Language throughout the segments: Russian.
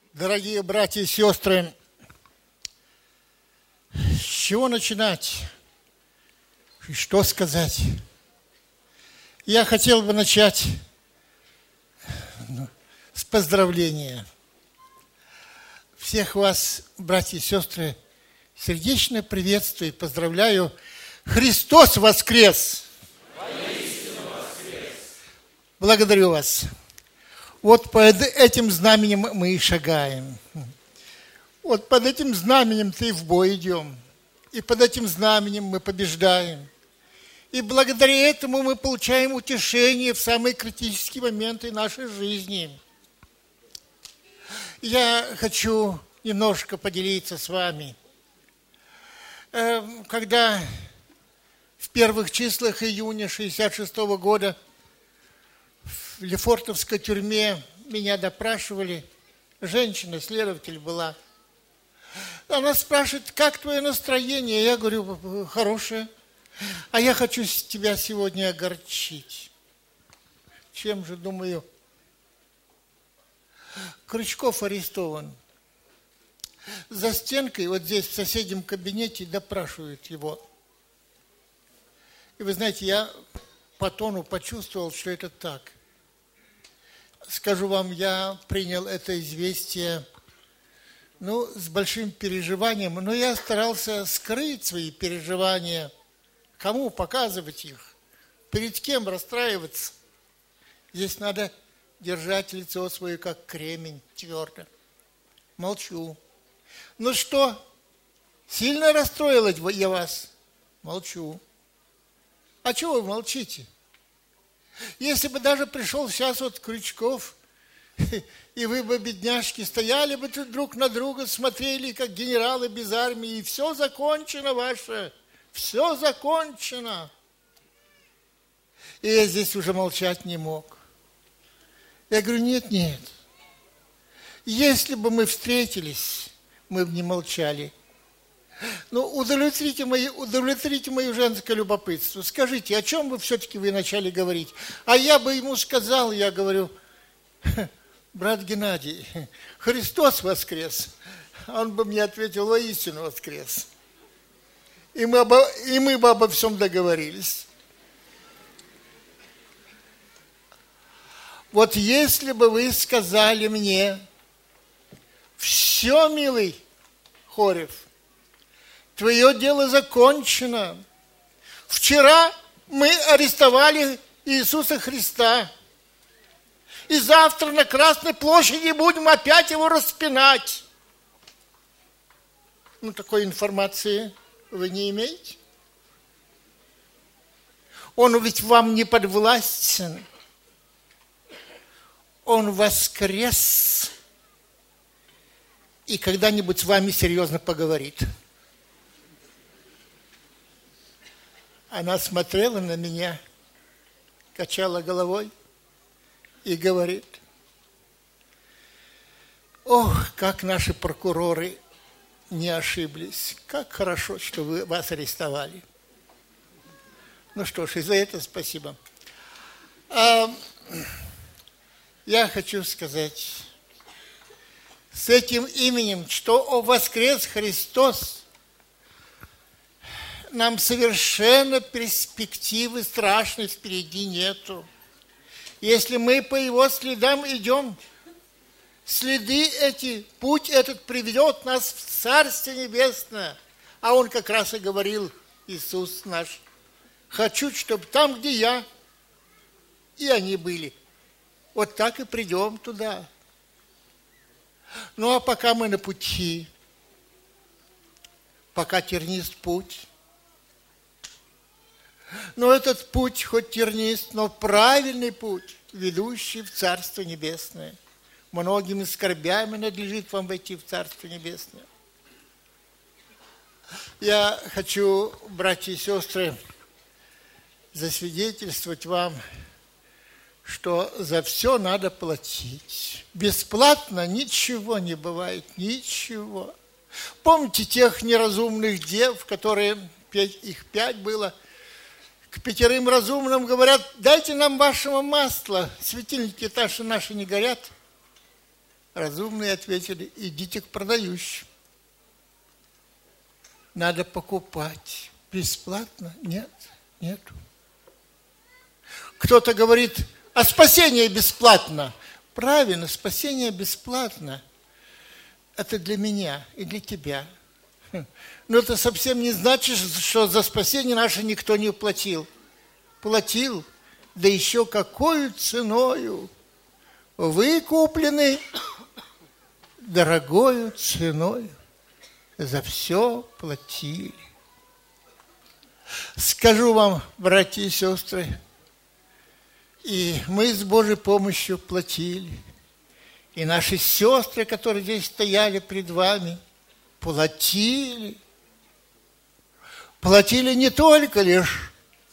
Дорогие братья и сестры, с чего начинать и что сказать? Я хотел бы начать с поздравления. Всех вас, братья и сестры, сердечно приветствую и поздравляю. Христос воскрес! Благодарю вас. Вот под этим знаменем мы и шагаем. Вот под этим знаменем-то и в бой идем. И под этим знаменем мы побеждаем. И благодаря этому мы получаем утешение в самые критические моменты нашей жизни. Я хочу немножко поделиться с вами. Когда в первых числах июня 1966 года в Лефортовской тюрьме меня допрашивали, женщина, следователь была. Она спрашивает, как твое настроение? Я говорю, хорошее. А я хочу тебя сегодня огорчить. Чем же, думаю? Крючков арестован. За стенкой, вот здесь, в соседнем кабинете, допрашивают его. И вы знаете, я по тону почувствовал, что это так. Скажу вам, я принял это известие, с большим переживанием, но я старался скрыть свои переживания. Кому показывать их? Перед кем расстраиваться? Здесь надо держать лицо свое, как кремень, твердо. Молчу. Ну что, сильно расстроила я вас? Молчу. А чего вы молчите? Если бы даже пришел сейчас вот Крючков, и вы бы, бедняжки, стояли бы тут друг на друга, смотрели, как генералы без армии, и все закончено ваше, все закончено. И я здесь уже молчать не мог. Я говорю, нет. Если бы мы встретились, мы бы не молчали. Удовлетворите мое женское любопытство. Скажите, о чем вы все-таки начали говорить? А я бы ему сказал, я говорю, брат Геннадий, Христос воскрес. Он бы мне ответил, воистину воскрес. И мы бы обо всем договорились. Вот если бы вы сказали мне, все, милый Хорев, твое дело закончено. Вчера мы арестовали Иисуса Христа. И завтра на Красной площади будем опять его распинать. Такой информации вы не имеете? Он ведь вам не подвластен. Он воскрес. И когда-нибудь с вами серьезно поговорит. Она смотрела на меня, качала головой и говорит, ох, как наши прокуроры не ошиблись, как хорошо, что вас арестовали. Ну что ж, и за это спасибо. Я хочу сказать, с этим именем, что воскрес Христос, нам совершенно перспективы страшной впереди нету. Если мы по его следам идем, следы эти, путь этот приведет нас в Царствие Небесное. А он как раз и говорил, Иисус наш, хочу, чтобы там, где я, и они были. Вот так и придем туда. А пока мы на пути, пока тернист путь, этот путь хоть тернист, но правильный путь, ведущий в Царство Небесное. Многими скорбями надлежит вам войти в Царство Небесное. Я хочу, братья и сестры, засвидетельствовать вам, что за все надо платить. Бесплатно ничего не бывает, ничего. Помните тех неразумных дев, которые, их 5 было, к 5 разумным говорят, дайте нам вашего масла, светильники наши не горят. Разумные ответили: идите к продающим. Надо покупать. Бесплатно? Нет, нет. Кто-то говорит: а спасение бесплатно. Правильно, спасение бесплатно. Это для меня и для тебя. Но это совсем не значит, что за спасение наше никто не платил. Платил, да еще какою ценою. Вы куплены дорогою ценой. За все платили. Скажу вам, братья и сестры, и мы с Божьей помощью платили. И наши сестры, которые здесь стояли пред вами, платили. Платили не только лишь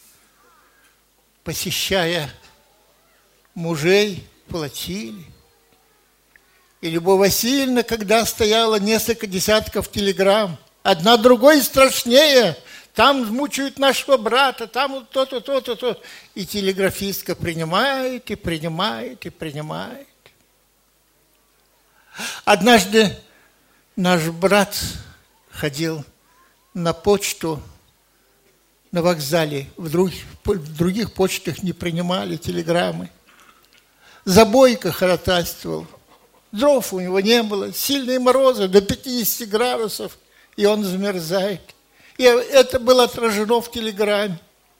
посещая мужей, платили. И Любовь Васильевна, когда стояла несколько десятков телеграмм, одна другой страшнее, там мучают нашего брата, там то-то, то-то, то. И телеграфистка принимает, и принимает, и принимает. Однажды наш брат ходил на почту на вокзале, в других почтах не принимали телеграммы. За Бойко ходатайствовал. Дров у него не было, сильные морозы, до 50 градусов, и он замерзает. И это было отражено в телеграмме.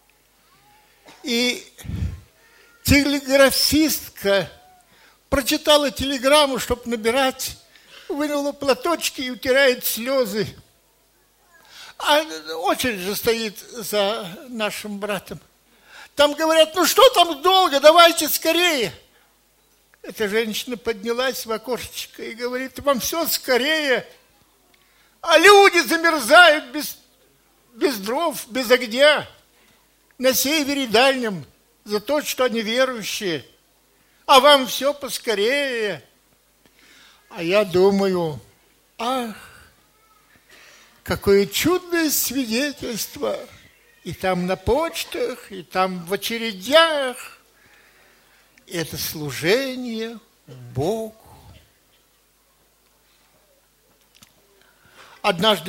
И телеграфистка прочитала телеграмму, чтобы набирать, вынула платочки и утирает слезы. А очередь же стоит за нашим братом. Там говорят: ну что там долго, давайте скорее. Эта женщина поднялась в окошечко и говорит: вам все скорее. А люди замерзают без дров, без огня, на севере дальнем, за то, что они верующие. А вам все поскорее. А я думаю: ах, какое чудное свидетельство. И там на почтах, и там в очередях. Это служение Богу. Однажды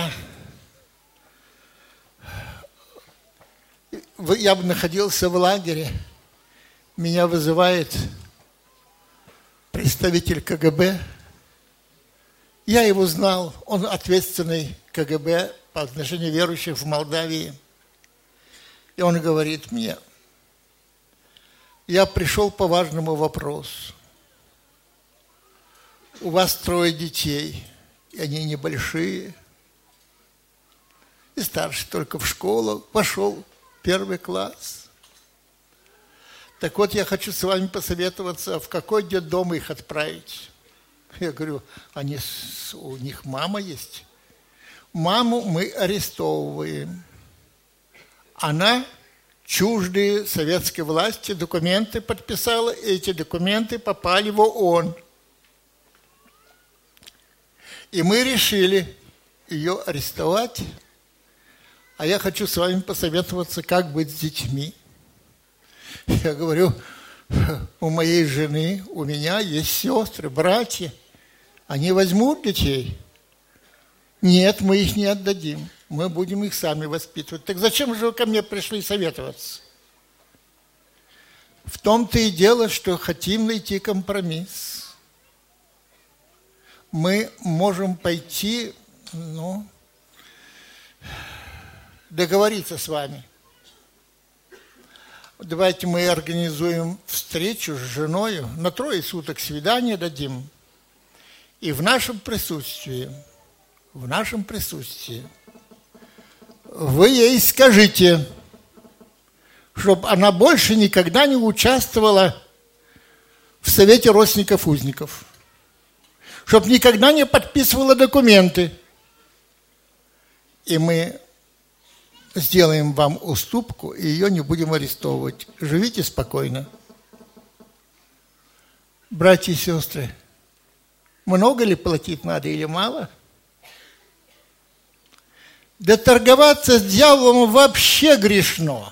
я находился в лагере, меня вызывает представитель КГБ. Я его знал, он ответственный КГБ по отношению верующих в Молдавии. И он говорит мне: я пришел по важному вопросу. У вас 3 детей, и они небольшие. И старший только в школу пошел, 1 класс. Так вот, я хочу с вами посоветоваться, в какой детдом их отправить. Я говорю: у них мама есть. Маму мы арестовываем. Она чуждые советской власти документы подписала, и эти документы попали в ООН. И мы решили ее арестовать. А я хочу с вами посоветоваться, как быть с детьми. Я говорю: у моей жены, у меня есть сестры, братья. Они возьмут детей? Нет, мы их не отдадим. Мы будем их сами воспитывать. Так зачем же вы ко мне пришли советоваться? В том-то и дело, что хотим найти компромисс. Мы можем пойти, договориться с вами. Давайте мы организуем встречу с женой, на 3 суток свидание дадим. И в нашем присутствии вы ей скажите, чтобы она больше никогда не участвовала в Совете родственников узников, чтобы никогда не подписывала документы. И мы сделаем вам уступку, и ее не будем арестовывать. Живите спокойно. Братья и сестры, много ли платить надо или мало? Да торговаться с дьяволом вообще грешно.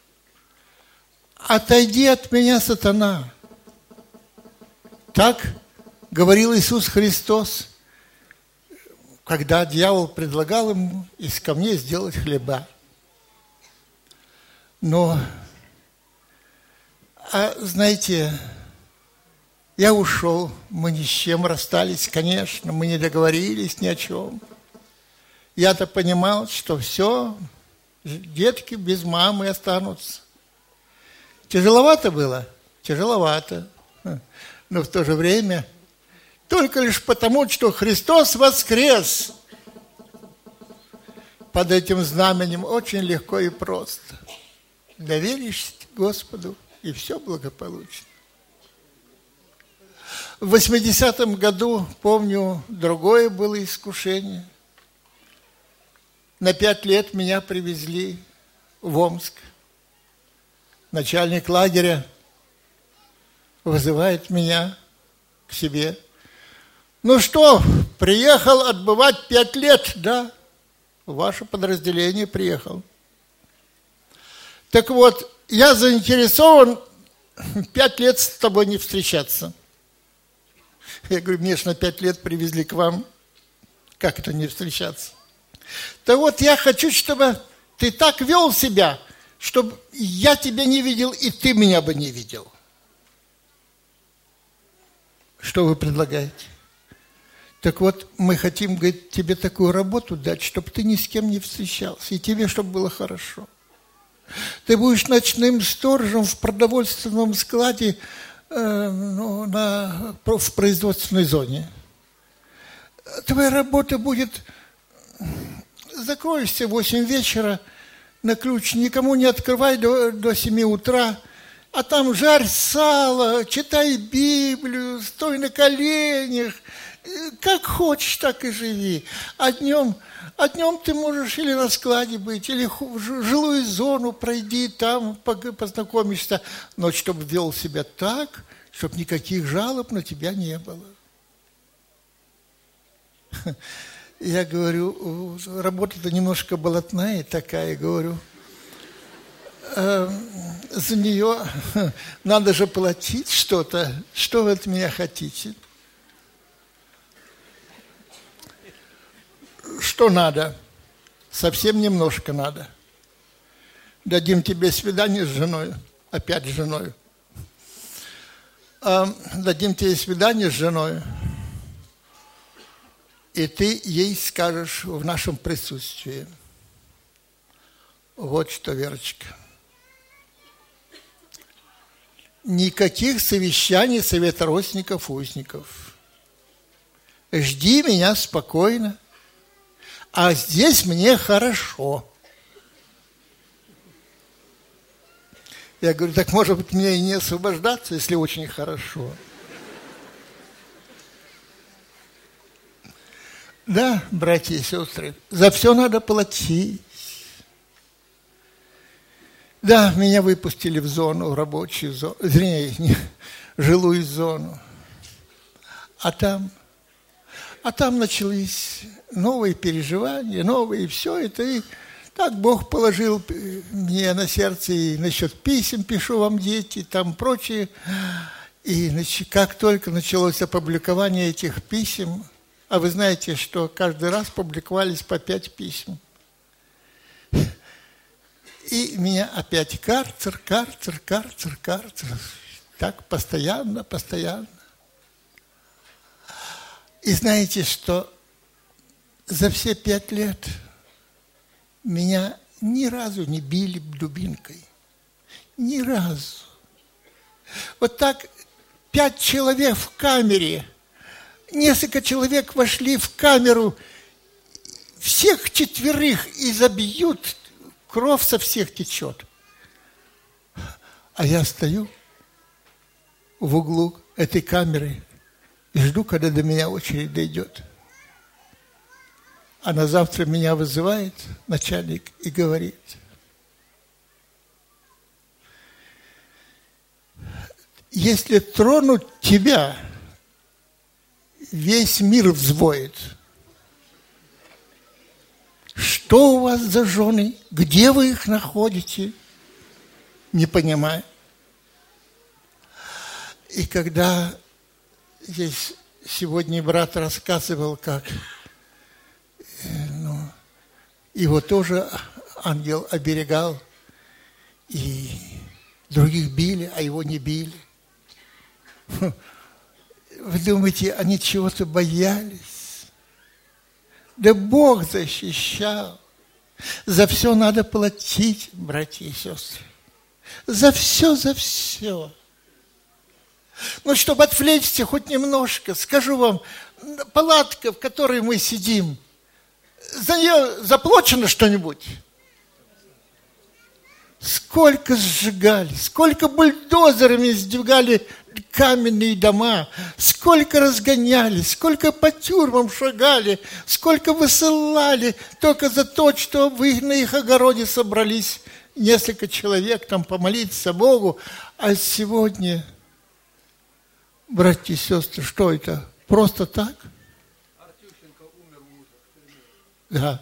Отойди от меня, сатана. Так говорил Иисус Христос, когда дьявол предлагал ему из камней сделать хлеба. Но, знаете, я ушел, мы ни с чем расстались, конечно, мы не договорились ни о чем. Я-то понимал, что все, детки без мамы останутся. Тяжеловато было? Тяжеловато. Но в то же время, только лишь потому, что Христос воскрес, под этим знаменем очень легко и просто. Доверишься Господу, и все благополучно. В 80-м году, помню, другое было искушение. На 5 лет меня привезли в Омск. Начальник лагеря вызывает меня к себе. Ну что, приехал отбывать 5 лет? Да, ваше подразделение приехал. Так вот, я заинтересован 5 лет с тобой не встречаться. Я говорю, мне ж на 5 лет привезли к вам. Как это не встречаться? Да вот я хочу, чтобы ты так вел себя, чтобы я тебя не видел, и ты меня бы не видел. Что вы предлагаете? Так вот, мы хотим, говорит, тебе такую работу дать, чтобы ты ни с кем не встречался, и тебе, чтобы было хорошо. Ты будешь ночным сторожем в продовольственном складе в производственной зоне. Твоя работа будет... Закроешься в 8 вечера на ключ, никому не открывай до 7 утра, а там жарь сало, читай Библию, стой на коленях, как хочешь, так и живи. А днем ты можешь или на складе быть, или в жилую зону пройди, там познакомишься, но чтобы вел себя так, чтобы никаких жалоб на тебя не было. Я говорю, работа-то немножко болотная такая, говорю, за нее надо же платить что-то, что вы от меня хотите? Что надо? Совсем немножко надо. Дадим тебе свидание с женой, опять с женой. Дадим тебе свидание с женой. И ты ей скажешь в нашем присутствии: вот что, Верочка, никаких совещаний совета родственников, узников. Жди меня спокойно, а здесь мне хорошо. Я говорю, так может быть мне и не освобождаться, если очень хорошо. Да, братья и сестры, за все надо платить. Да, меня выпустили в зону, в рабочую зону, вернее, жилую зону. А там начались новые переживания, новые, все это. И так Бог положил мне на сердце, и насчет писем пишу вам, дети, там прочее. И как только началось опубликование этих писем, а вы знаете, что каждый раз публиковались по 5 писем. И меня опять карцер. Так постоянно. И знаете, что за все 5 лет меня ни разу не били дубинкой. Ни разу. Вот так 5 человек в камере. Несколько человек вошли в камеру, всех 4 и забьют, кровь со всех течет. А я стою в углу этой камеры и жду, когда до меня очередь дойдет. А на завтра меня вызывает начальник и говорит: если тронуть тебя, весь мир взвоет. Что у вас за жены? Где вы их находите? Не понимаю. И когда здесь сегодня брат рассказывал, как его тоже ангел оберегал, и других били, а его не били. Вы думаете, они чего-то боялись? Да Бог защищал. За все надо платить, братья и сестры. За все, за все. Ну, чтобы отвлечься хоть немножко, скажу вам, палатка, в которой мы сидим, за нее заплачено что-нибудь? Сколько сжигали, сколько бульдозерами сдвигали каменные дома, сколько разгоняли, сколько по тюрьмам шагали, сколько высылали только за то, что на их огороде собрались несколько человек там помолиться Богу. А сегодня, братья и сестры, что это? Просто так? Артющенко умер в ужас. Да.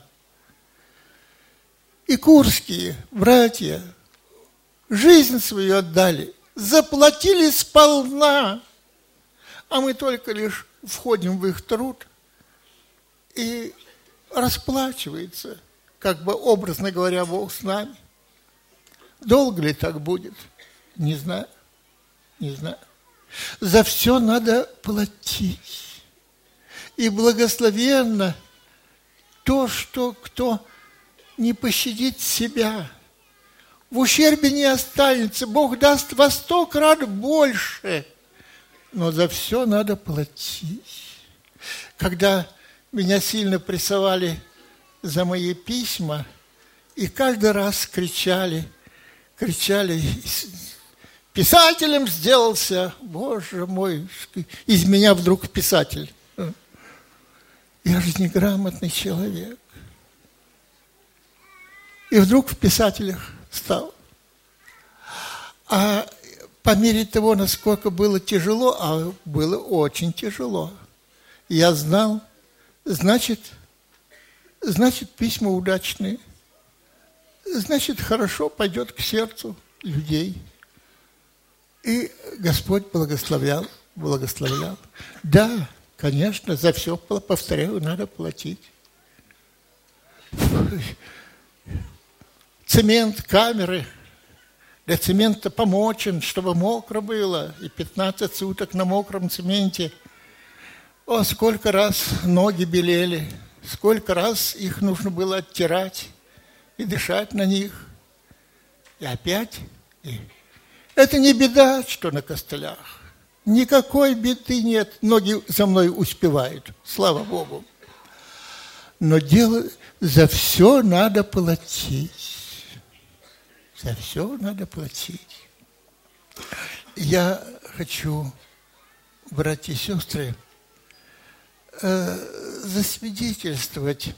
И курские братья жизнь свою отдали, заплатили сполна, а мы только лишь входим в их труд и расплачивается, как бы образно говоря, Бог с нами. Долго ли так будет? Не знаю, не знаю. За все надо платить. И благословенно то, что кто не пощадит себя, в ущербе не останется. Бог даст во 100 крат больше. Но за все надо платить. Когда меня сильно прессовали за мои письма, и каждый раз кричали, писателем сделался, Боже мой, из меня вдруг писатель. Я же неграмотный человек. И вдруг в писателях стал. А по мере того, насколько было тяжело, а было очень тяжело, я знал, значит, письма удачные, значит, хорошо пойдет к сердцу людей. И Господь благословлял. Да, конечно, за все, повторяю, надо платить. Цемент, камеры. Для цемента помочен, чтобы мокро было. И 15 суток на мокром цементе. О, сколько раз ноги белели. Сколько раз их нужно было оттирать и дышать на них. И опять. Это не беда, что на костылях. Никакой беды нет. Ноги за мной успевают. Слава Богу. Но дело за все надо платить. За все надо платить. Я хочу, братья и сестры, засвидетельствовать,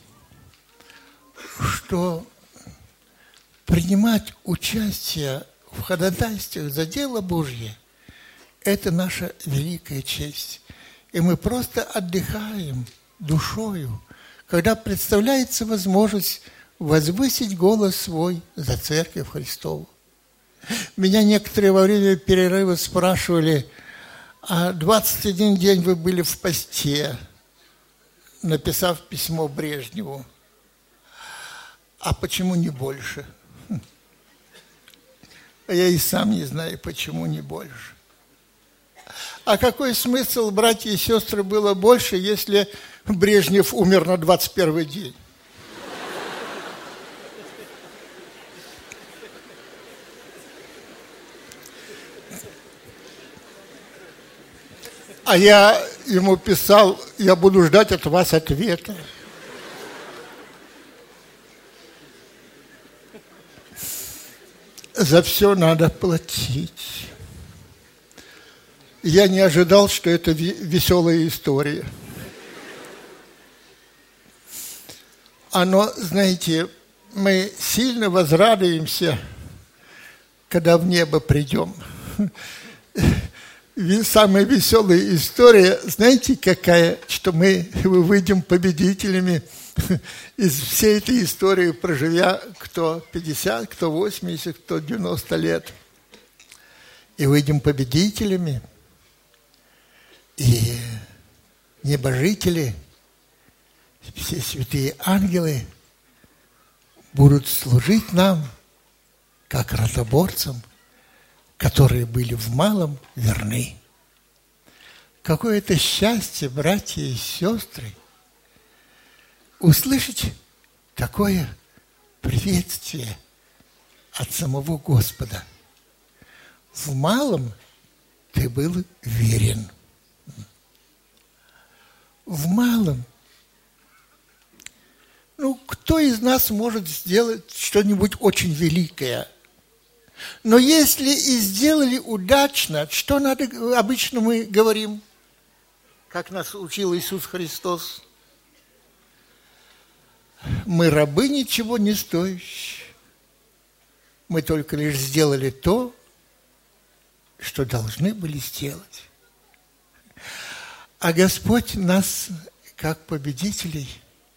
что принимать участие в ходатайствах за дело Божье – это наша великая честь. И мы просто отдыхаем душою, когда представляется возможность возвысить голос свой за Церковь Христову. Меня некоторые во время перерыва спрашивали, а 21 день вы были в посте, написав письмо Брежневу. А почему не больше? А я и сам не знаю, почему не больше. А какой смысл, братья и сестры, было больше, если Брежнев умер на 21 день? А я ему писал, я буду ждать от вас ответа. За все надо платить. Я не ожидал, что это веселая история. Но, знаете, мы сильно возрадуемся, когда в небо придем. Самая веселая история, знаете, какая? Что мы выйдем победителями из всей этой истории, проживя кто 50, кто 80, кто 90 лет. И выйдем победителями. И небожители, все святые ангелы будут служить нам, как ротоборцам, которые были в малом верны. Какое это счастье, братья и сестры, услышать такое приветствие от самого Господа. В малом ты был верен. В малом. Кто из нас может сделать что-нибудь очень великое? Но если и сделали удачно, что надо, обычно мы говорим, как нас учил Иисус Христос? Мы рабы ничего не стоящие. Мы только лишь сделали то, что должны были сделать. А Господь нас, как победителей,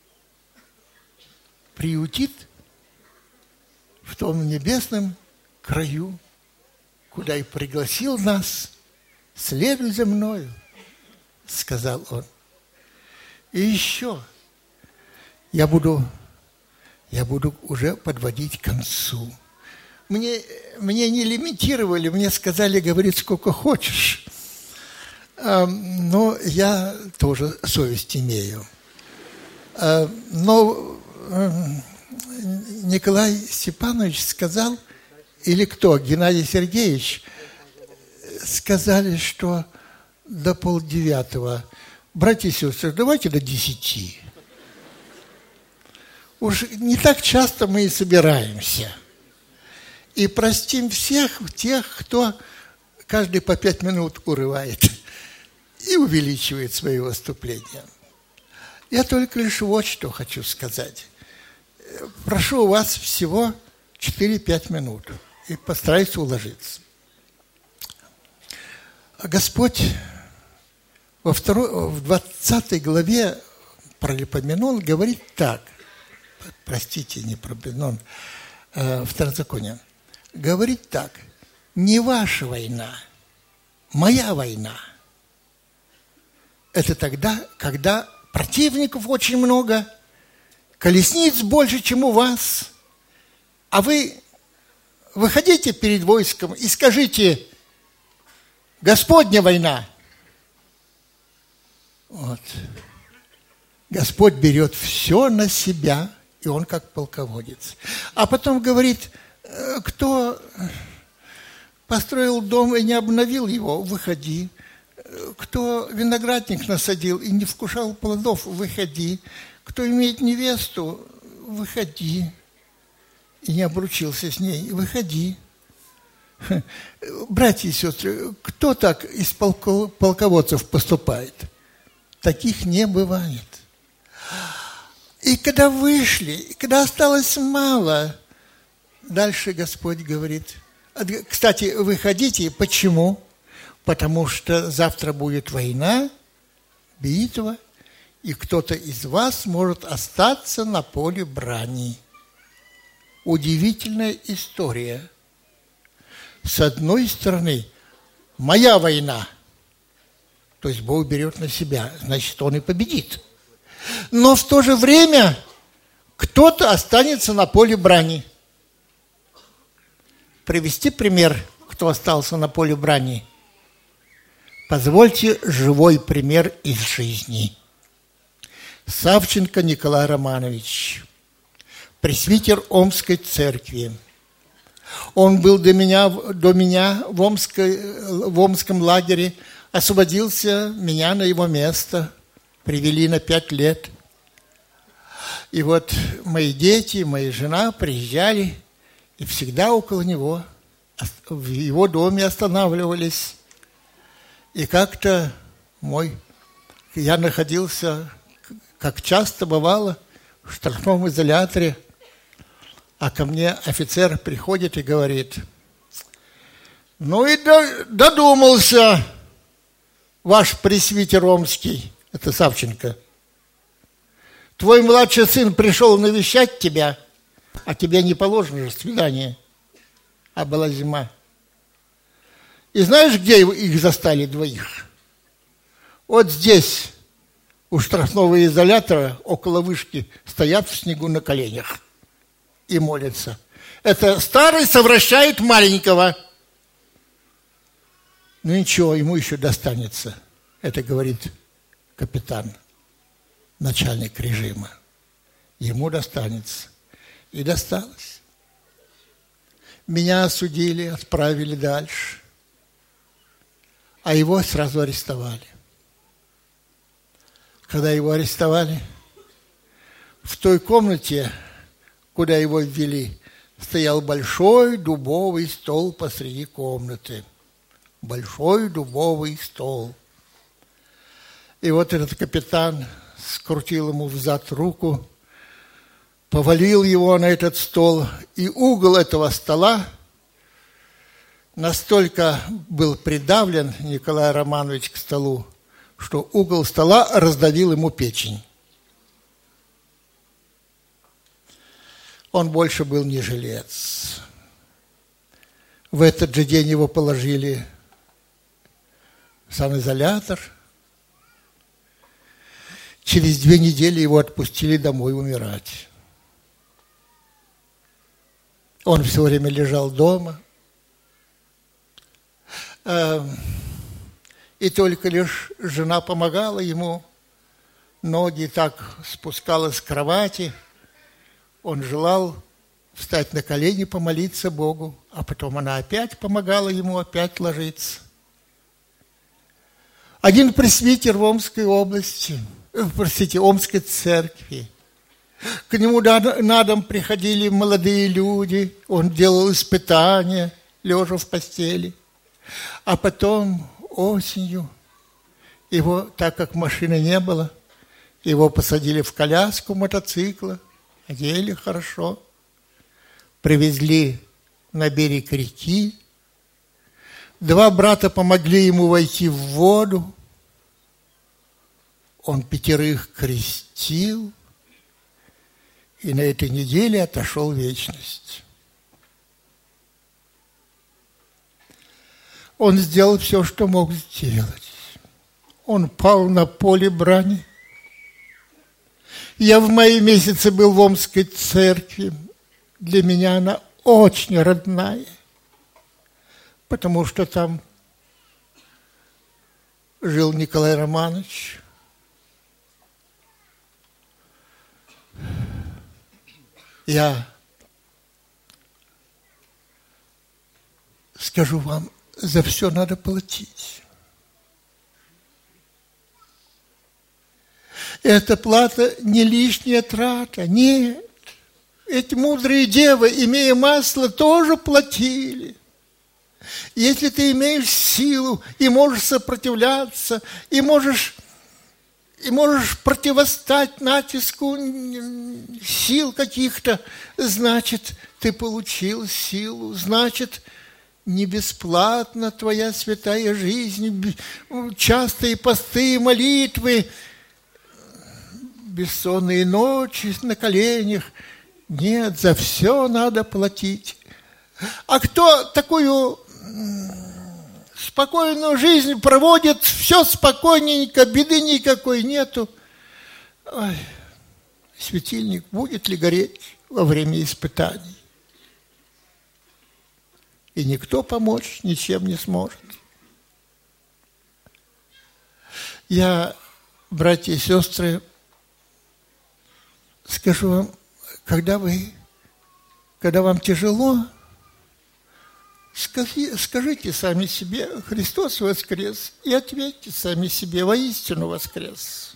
приютит в том небесном краю, куда и пригласил нас. «Следуй за мною», — сказал Он. И еще я буду уже подводить к концу. Мне не лимитировали, мне сказали говорить сколько хочешь. Но я тоже совесть имею. Но Николай Степанович сказал, или кто, Геннадий Сергеевич, сказали, что до 8:30. Братья и сестры, давайте до 10. Уж не так часто мы и собираемся. И простим всех тех, кто каждые по 5 минут урывает и увеличивает свои выступления. Я только лишь вот что хочу сказать. Прошу у вас всего 4-5 минут и постараюсь уложиться. Господь в 20 главе про Липоменон говорит так. Простите, не про Липоменон, Второзаконие. Говорит так. Не ваша война, моя война. Это тогда, когда противников очень много, колесниц больше, чем у вас, а вы выходите перед войском и скажите: Господня война. Вот. Господь берет все на себя, и Он как полководец. А потом говорит: кто построил дом и не обновил его, выходи. Кто виноградник насадил и не вкушал плодов, выходи. Кто имеет невесту, выходи. И не обручился с ней, выходи. Братья и сестры, кто так из полководцев поступает? Таких не бывает. И когда вышли, и когда осталось мало, дальше Господь говорит: кстати, выходите. Почему? Потому что завтра будет война, битва, и кто-то из вас может остаться на поле брани. Удивительная история. С одной стороны, моя война, то есть Бог берет на себя, значит, Он и победит. Но в то же время кто-то останется на поле брани. Привести пример, кто остался на поле брани. Позвольте живой пример из жизни. Савченко Николай Романович, пресвитер Омской церкви. Он был до меня в Омском лагере, освободился, меня на его место привели на 5 лет. И вот мои дети, моя жена приезжали, и всегда около него, в его доме останавливались. И как-то я находился, как часто бывало, в штрафном изоляторе, а ко мне офицер приходит и говорит: ну и додумался ваш пресвитер Омский, это Савченко. Твой младший сын пришел навещать тебя, а тебе не положено же свидание, а была зима. И знаешь, где их застали двоих? Вот здесь, у штрафного изолятора около вышки стоят в снегу на коленях и молятся. Это старый совращает маленького. Ну ничего, ему еще достанется. Это говорит капитан, начальник режима. Ему достанется. И досталось. Меня осудили, отправили дальше. А его сразу арестовали. Когда его арестовали, в той комнате, куда его ввели, стоял большой дубовый стол посреди комнаты. Большой дубовый стол. И вот этот капитан скрутил ему взад руку, повалил его на этот стол, и угол этого стола настолько был придавлен Николай Романович к столу, что угол стола раздавил ему печень. Он больше был не жилец. В этот же день его положили в санизолятор. Через 2 недели его отпустили домой умирать. Он все время лежал дома. И только лишь жена помогала ему. Ноги так спускала с кровати. Он желал встать на колени, помолиться Богу. А потом она опять помогала ему опять ложиться. Один пресвитер в Омской области, Омской церкви. К нему на дом приходили молодые люди. Он делал испытания, лежа в постели. А потом осенью его, так как машины не было, его посадили в коляску мотоцикла, одели хорошо, привезли на берег реки. 2 брата помогли ему войти в воду. Он 5 крестил, и на этой неделе отошел в вечность. Он сделал все, что мог сделать. Он пал на поле брани. Я в мае месяце был в Омской церкви. Для меня она очень родная, потому что там жил Николай Романович. Я скажу вам, за все надо платить. Эта плата не лишняя трата, нет. Эти мудрые девы, имея масло, тоже платили. Если ты имеешь силу и можешь сопротивляться, и можешь противостать натиску сил каких-то, значит, ты получил силу, значит, не бесплатна твоя святая жизнь, частые посты, молитвы, бессонные ночи на коленях. Нет, за все надо платить. А кто такую спокойную жизнь проводит, все спокойненько, беды никакой нету. Ой, светильник будет ли гореть во время испытаний? И никто помочь ничем не сможет. Я, братья и сестры, скажу вам, когда вам тяжело, скажите сами себе: Христос воскрес, и ответьте сами себе: воистину воскрес.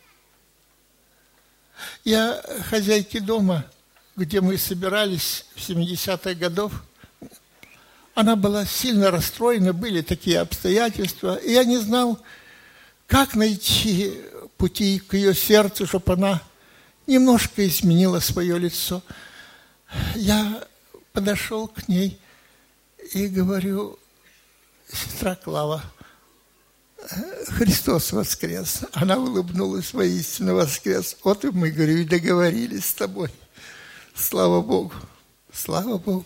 Я хозяйке дома, где мы собирались в 70-х годов, она была сильно расстроена, были такие обстоятельства, и я не знал, как найти пути к ее сердцу, чтобы она немножко изменила свое лицо. Я подошел к ней и говорю: сестра Клава, Христос воскрес. Она улыбнулась: воистину воскрес. Вот и мы, говорю, и договорились с тобой. Слава Богу, слава Богу.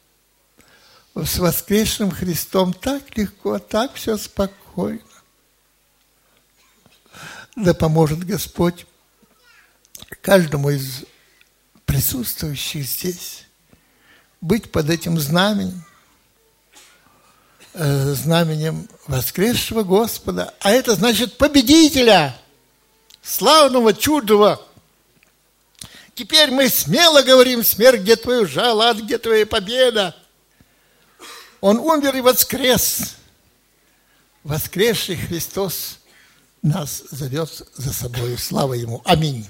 С воскресшим Христом так легко, так все спокойно. Да поможет Господь каждому из присутствующих здесь быть под этим знаменем, знаменем воскресшего Господа. А это значит победителя, славного, чудного. Теперь мы смело говорим: смерть, где твой жало, ад, где твоя победа? Он умер и воскрес. Воскресший Христос нас зовет за собой. Слава Ему. Аминь.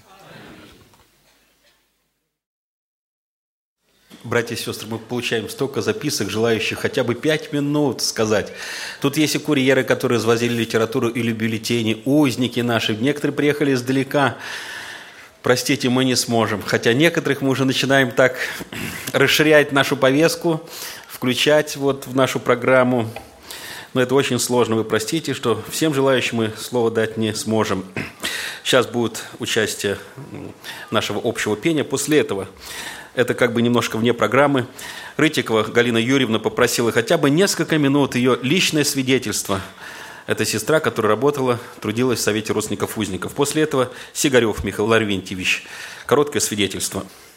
Братья и сестры, мы получаем столько записок, желающих хотя бы 5 минут сказать. Тут есть и курьеры, которые развозили литературу или бюллетени, узники наши. Некоторые приехали издалека. Простите, мы не сможем. Хотя некоторых мы уже начинаем так расширять нашу повестку, включать вот в нашу программу. Но это очень сложно. Вы простите, что всем желающим мы слово дать не сможем. Сейчас будет участие нашего общего пения. После этого, это как бы немножко вне программы, Рытикова Галина Юрьевна попросила хотя бы несколько минут ее личное свидетельство. Это сестра, которая работала, трудилась в Совете родственников узников. После этого Сигарев Михаил Лаврентьевич. Короткое свидетельство.